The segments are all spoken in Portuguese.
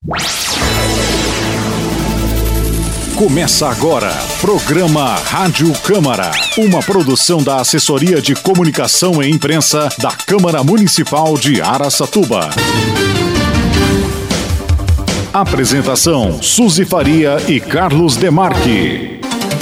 Começa agora, programa Rádio Câmara, uma produção da Assessoria de Comunicação e Imprensa da Câmara Municipal de Araçatuba. Apresentação, Suzy Faria e Carlos Demarque.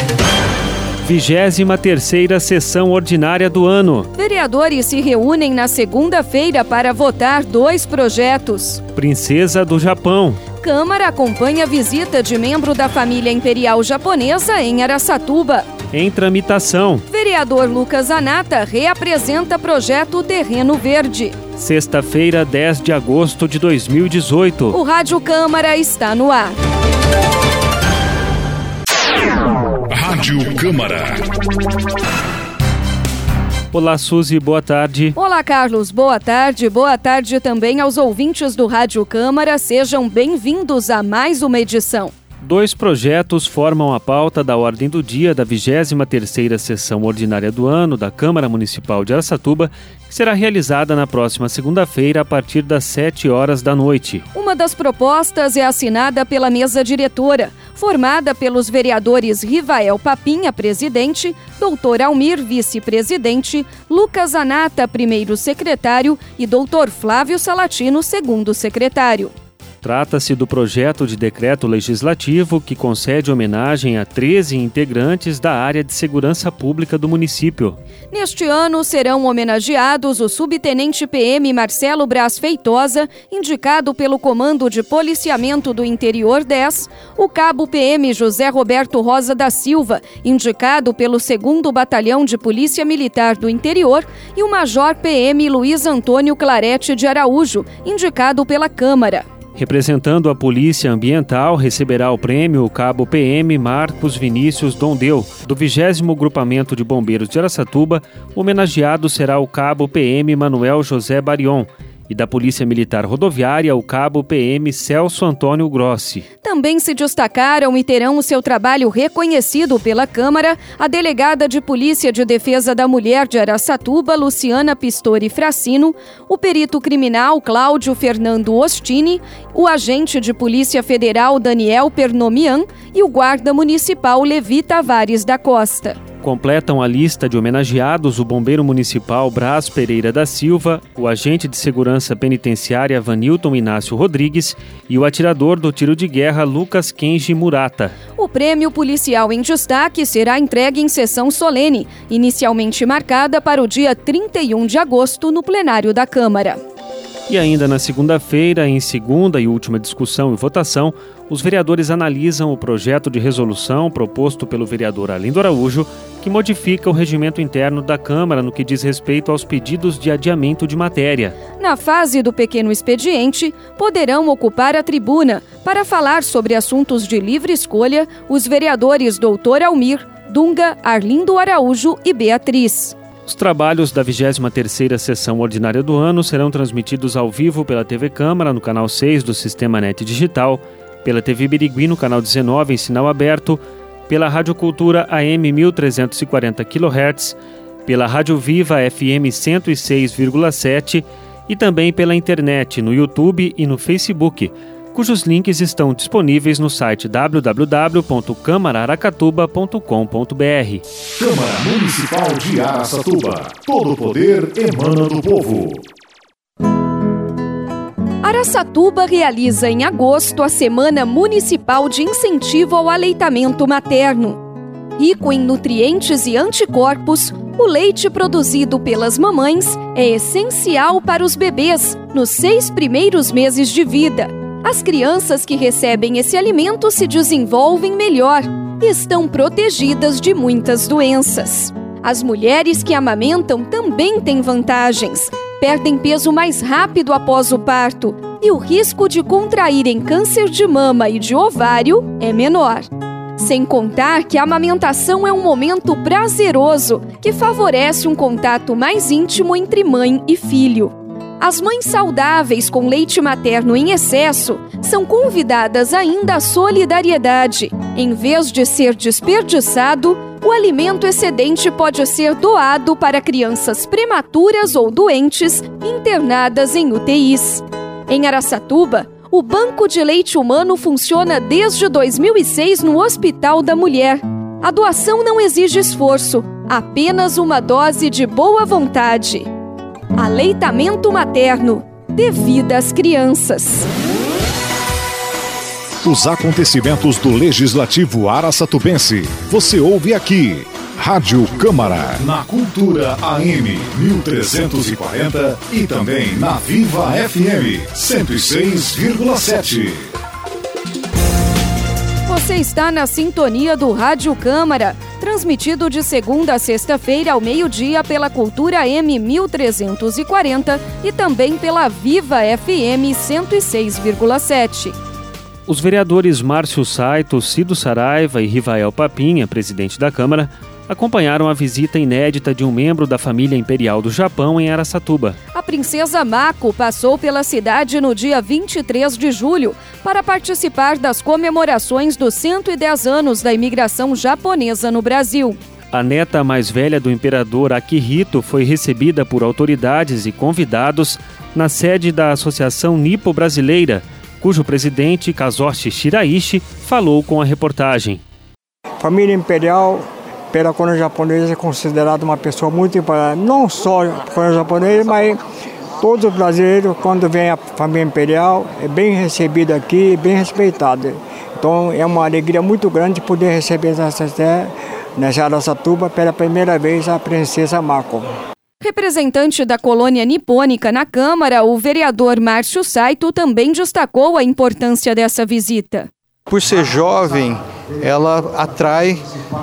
23ª sessão ordinária do ano. Vereadores se reúnem na segunda-feira para votar 2 projetos. Princesa do Japão. Câmara acompanha a visita de membro da família imperial japonesa em Araçatuba. Em tramitação. Vereador Lucas Zanata reapresenta projeto Terreno Verde. Sexta-feira, 10 de agosto de 2018. O Rádio Câmara está no ar. Rádio Câmara. Olá, Suzy, boa tarde. Olá, Carlos, boa tarde. Boa tarde também aos ouvintes do Rádio Câmara. Sejam bem-vindos a mais uma edição. 2 projetos formam a pauta da ordem do dia da 23ª sessão ordinária do ano da Câmara Municipal de Araçatuba, que será realizada na próxima segunda-feira a partir das 7 horas da noite. Uma das propostas é assinada pela mesa diretora, formada pelos vereadores Rivael Papinha, presidente, Dr. Almir, vice-presidente, Lucas Zanata, primeiro secretário e Dr. Flávio Salatino, segundo secretário. Trata-se do projeto de decreto legislativo que concede homenagem a 13 integrantes da área de segurança pública do município. Neste ano serão homenageados o subtenente PM Marcelo Braz Feitosa, indicado pelo Comando de Policiamento do Interior 10, o cabo PM José Roberto Rosa da Silva, indicado pelo 2º Batalhão de Polícia Militar do Interior, e o Major PM Luiz Antônio Clarete de Araújo, indicado pela Câmara. Representando a Polícia Ambiental, receberá o prêmio o cabo PM Marcos Vinícius Dondeu, do 20º Grupamento de Bombeiros de Araçatuba. Homenageado será o cabo PM Manuel José Barion. E da Polícia Militar Rodoviária, o cabo PM Celso Antônio Grossi. Também se destacaram e terão o seu trabalho reconhecido pela Câmara a delegada de Polícia de Defesa da Mulher de Araçatuba, Luciana Pistori Fracino, o perito criminal Cláudio Fernando Ostini, o agente de Polícia Federal Daniel Pernomian e o guarda municipal Levi Tavares da Costa. Completam a lista de homenageados o bombeiro municipal Braz Pereira da Silva, o agente de segurança penitenciária Vanilton Inácio Rodrigues e o atirador do tiro de guerra Lucas Kenji Murata. O prêmio policial em destaque será entregue em sessão solene, inicialmente marcada para o dia 31 de agosto no plenário da Câmara. E ainda na segunda-feira, em segunda e última discussão e votação, os vereadores analisam o projeto de resolução proposto pelo vereador Arlindo Araújo, que modifica o regimento interno da Câmara no que diz respeito aos pedidos de adiamento de matéria. Na fase do pequeno expediente, poderão ocupar a tribuna para falar sobre assuntos de livre escolha os vereadores Dr. Almir, Dunga, Arlindo Araújo e Beatriz. Os trabalhos da 23ª sessão ordinária do ano serão transmitidos ao vivo pela TV Câmara no canal 6 do Sistema NET Digital, pela TV Birigui no canal 19 em sinal aberto, pela Rádio Cultura AM 1340 kHz, pela Rádio Viva FM 106,7 e também pela internet no YouTube e no Facebook, cujos links estão disponíveis no site www.câmaraaracatuba.com.br. Câmara Municipal de Araçatuba. Todo o poder emana do povo. Araçatuba realiza em agosto a Semana Municipal de Incentivo ao Aleitamento Materno. Rico em nutrientes e anticorpos, o leite produzido pelas mamães é essencial para os bebês nos 6 primeiros meses de vida. As crianças que recebem esse alimento se desenvolvem melhor e estão protegidas de muitas doenças. As mulheres que amamentam também têm vantagens. Perdem peso mais rápido após o parto e o risco de contraírem câncer de mama e de ovário é menor. Sem contar que a amamentação é um momento prazeroso que favorece um contato mais íntimo entre mãe e filho. As mães saudáveis com leite materno em excesso são convidadas ainda à solidariedade. Em vez de ser desperdiçado, o alimento excedente pode ser doado para crianças prematuras ou doentes internadas em UTIs. Em Araçatuba, O Banco de Leite Humano funciona desde 2006 no Hospital da Mulher. A doação não exige esforço, apenas uma dose de boa vontade. Aleitamento materno. Dê vida às crianças. Os acontecimentos do Legislativo Araçatubense. Você ouve aqui. Rádio Câmara, na Cultura AM 1340 e também na Viva FM 106,7. Você está na sintonia do Rádio Câmara, transmitido de segunda a sexta-feira ao meio-dia pela Cultura AM 1340 e também pela Viva FM 106,7. Os vereadores Márcio Saito, Cido Saraiva e Rivael Papinha, presidente da Câmara, acompanharam a visita inédita de um membro da família imperial do Japão em Araçatuba. A princesa Mako passou pela cidade no dia 23 de julho para participar das comemorações dos 110 anos da imigração japonesa no Brasil. A neta mais velha do imperador Akihito foi recebida por autoridades e convidados na sede da Associação Nipo-Brasileira, cujo presidente, Kazushi Shiraishi, falou com a reportagem. Família imperial, pela coroa japonesa, é considerada uma pessoa muito importante. Não só a coroa japonesa, mas todos os brasileiros, quando vem a família imperial, é bem recebida aqui, bem respeitada. Então é uma alegria muito grande poder receber nessa Araçatuba pela primeira vez a princesa Mako. Representante da colônia nipônica na Câmara, o vereador Márcio Saito também destacou a importância dessa visita. Por ser jovem, ela atrai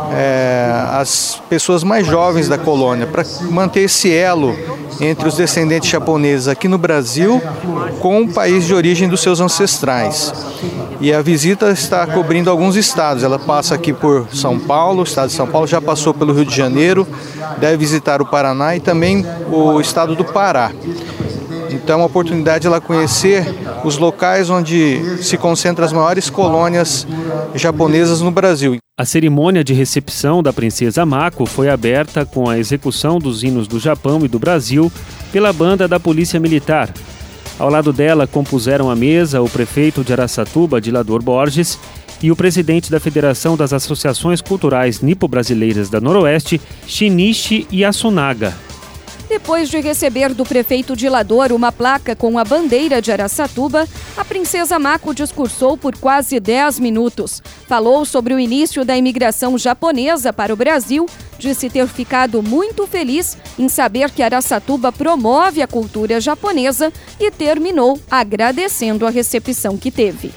as pessoas mais jovens da colônia para manter esse elo entre os descendentes japoneses aqui no Brasil com o país de origem dos seus ancestrais. E a visita está cobrindo alguns estados. Ela passa aqui por São Paulo, o estado de São Paulo, já passou pelo Rio de Janeiro, deve visitar o Paraná e também o estado do Pará. Então é uma oportunidade de ela conhecer os locais onde se concentram as maiores colônias japonesas no Brasil. A cerimônia de recepção da princesa Mako foi aberta com a execução dos hinos do Japão e do Brasil pela banda da Polícia Militar. Ao lado dela compuseram a mesa o prefeito de Araçatuba, Dilador Borges, e o presidente da Federação das Associações Culturais Nipo-Brasileiras da Noroeste, Shinichi Yasunaga. Depois de receber do prefeito Dilador uma placa com a bandeira de Araçatuba, a princesa Mako discursou por quase 10 minutos. Falou sobre o início da imigração japonesa para o Brasil, disse ter ficado muito feliz em saber que Araçatuba promove a cultura japonesa e terminou agradecendo a recepção que teve.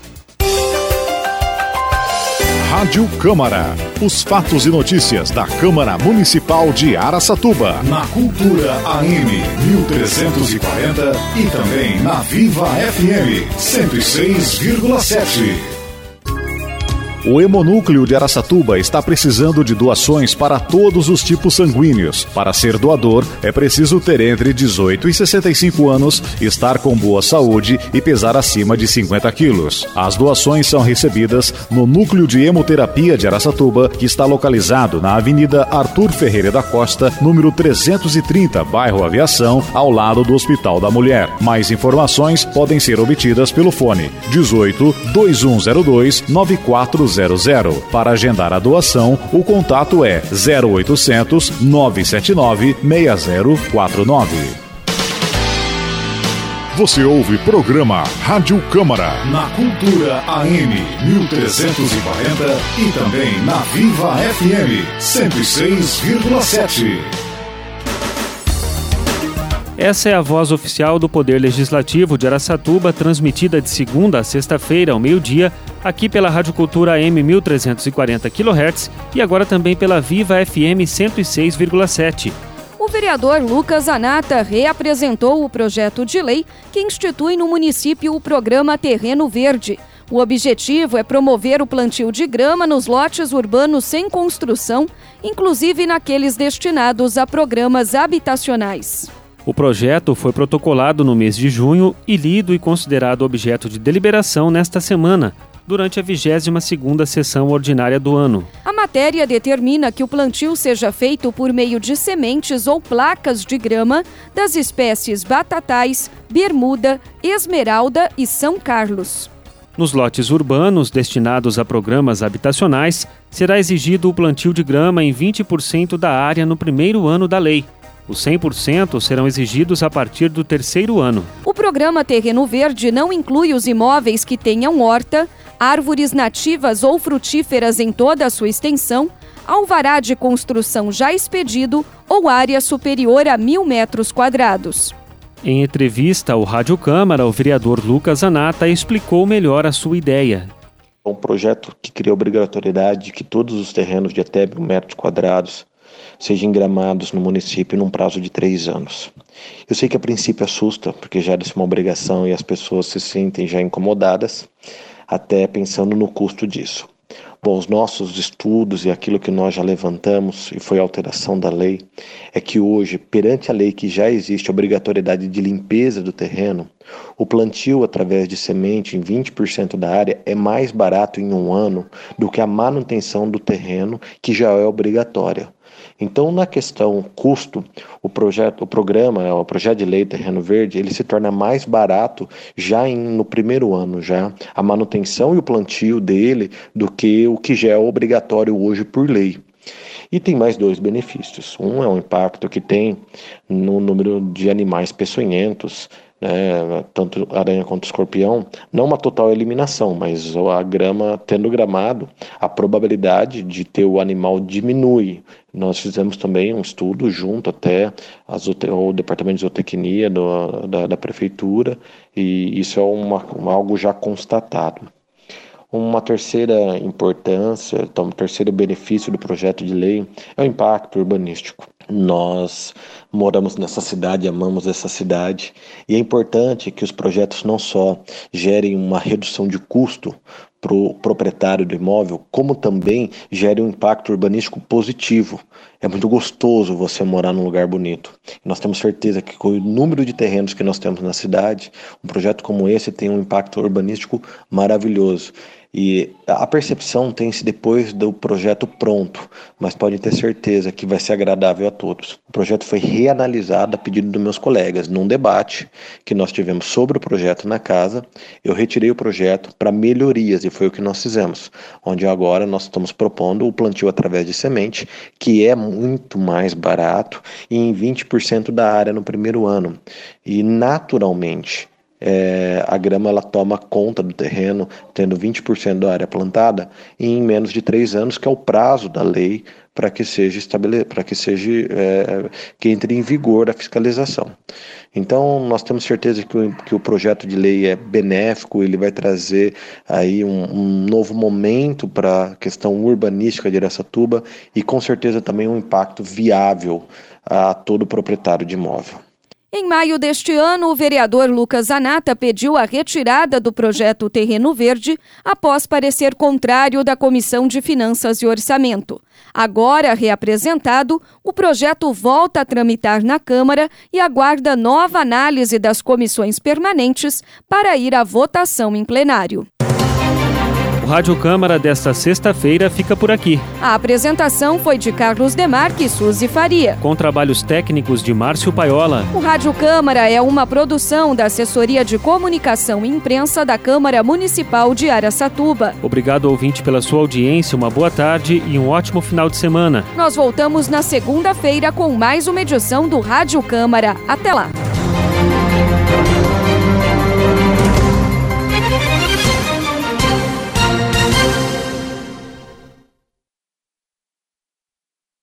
Rádio Câmara. Os fatos e notícias da Câmara Municipal de Araçatuba. Na Cultura AM 1340 e também na Viva FM 106,7. O Hemonúcleo de Araçatuba está precisando de doações para todos os tipos sanguíneos. Para ser doador, é preciso ter entre 18 e 65 anos, estar com boa saúde e pesar acima de 50 quilos. As doações são recebidas no Núcleo de Hemoterapia de Araçatuba, que está localizado na Avenida Arthur Ferreira da Costa, número 330, bairro Aviação, ao lado do Hospital da Mulher. Mais informações podem ser obtidas pelo fone 18 2102 9400. Para agendar a doação, o contato é 0800 979 6049. Você ouve programa Rádio Câmara na Cultura AM 1340 e também na Viva FM 106,7. Essa é a voz oficial do Poder Legislativo de Araçatuba, transmitida de segunda a sexta-feira ao meio-dia, aqui pela Rádio Cultura AM 1340 kHz e agora também pela Viva FM 106,7. O vereador Lucas Anata reapresentou o projeto de lei que institui no município o programa Terreno Verde. O objetivo é promover o plantio de grama nos lotes urbanos sem construção, inclusive naqueles destinados a programas habitacionais. O projeto foi protocolado no mês de junho e lido e considerado objeto de deliberação nesta semana, durante a 22ª sessão ordinária do ano. A matéria determina que o plantio seja feito por meio de sementes ou placas de grama das espécies batatais, bermuda, esmeralda e São Carlos. Nos lotes urbanos destinados a programas habitacionais, será exigido o plantio de grama em 20% da área no primeiro ano da lei. Os 100% serão exigidos a partir do terceiro ano. O programa Terreno Verde não inclui os imóveis que tenham horta, árvores nativas ou frutíferas em toda a sua extensão, alvará de construção já expedido ou área superior a 1.000 metros quadrados. Em entrevista ao Rádio Câmara, o vereador Lucas Zanata explicou melhor a sua ideia. É um projeto que cria a obrigatoriedade de que todos os terrenos de até 1.000 metros quadrados sejam engramados no município num prazo de 3 anos. Eu sei que a princípio assusta, porque já é uma obrigação e as pessoas se sentem já incomodadas, até pensando no custo disso. Bom, os nossos estudos e aquilo que nós já levantamos, e foi a alteração da lei, é que hoje, perante a lei que já existe a obrigatoriedade de limpeza do terreno, o plantio através de semente em 20% da área é mais barato em um ano do que a manutenção do terreno, que já é obrigatória. Então, na questão custo, o projeto de lei Terreno Verde, ele se torna mais barato já no primeiro ano, já a manutenção e o plantio dele, do que o que já é obrigatório hoje por lei. E tem mais 2 benefícios. Um é o impacto que tem no número de animais peçonhentos, tanto aranha quanto escorpião, não uma total eliminação, mas a grama, tendo gramado, a probabilidade de ter o animal diminui. Nós fizemos também um estudo junto até o Departamento de Zootecnia da Prefeitura, e isso é algo já constatado. Uma terceira importância, um terceiro benefício do projeto de lei é o impacto urbanístico. Nós moramos nessa cidade, amamos essa cidade, e é importante que os projetos não só gerem uma redução de custo para o proprietário do imóvel, como também gerem um impacto urbanístico positivo. É muito gostoso você morar num lugar bonito. Nós temos certeza que com o número de terrenos que nós temos na cidade, um projeto como esse tem um impacto urbanístico maravilhoso. E a percepção tem-se depois do projeto pronto, mas pode ter certeza que vai ser agradável a todos. O projeto foi reanalisado a pedido dos meus colegas. Num debate que nós tivemos sobre o projeto na casa, eu retirei o projeto para melhorias, e foi o que nós fizemos, onde agora nós estamos propondo o plantio através de semente, que é muito mais barato, e em 20% da área no primeiro ano. E naturalmente, a grama ela toma conta do terreno, tendo 20% da área plantada em menos de 3 anos, que é o prazo da lei para que que entre em vigor a fiscalização. Então, nós temos certeza que o projeto de lei é benéfico, ele vai trazer aí um novo momento para a questão urbanística de Araçatuba e com certeza também um impacto viável a todo proprietário de imóvel. Em maio deste ano, o vereador Lucas Zanata pediu a retirada do projeto Terreno Verde após parecer contrário da Comissão de Finanças e Orçamento. Agora reapresentado, o projeto volta a tramitar na Câmara e aguarda nova análise das comissões permanentes para ir à votação em plenário. O Rádio Câmara desta sexta-feira fica por aqui. A apresentação foi de Carlos Demarque e Suzy Faria, com trabalhos técnicos de Márcio Paiola. O Rádio Câmara é uma produção da Assessoria de Comunicação e Imprensa da Câmara Municipal de Araçatuba. Obrigado, ouvinte, pela sua audiência, uma boa tarde e um ótimo final de semana. Nós voltamos na segunda-feira com mais uma edição do Rádio Câmara. Até lá!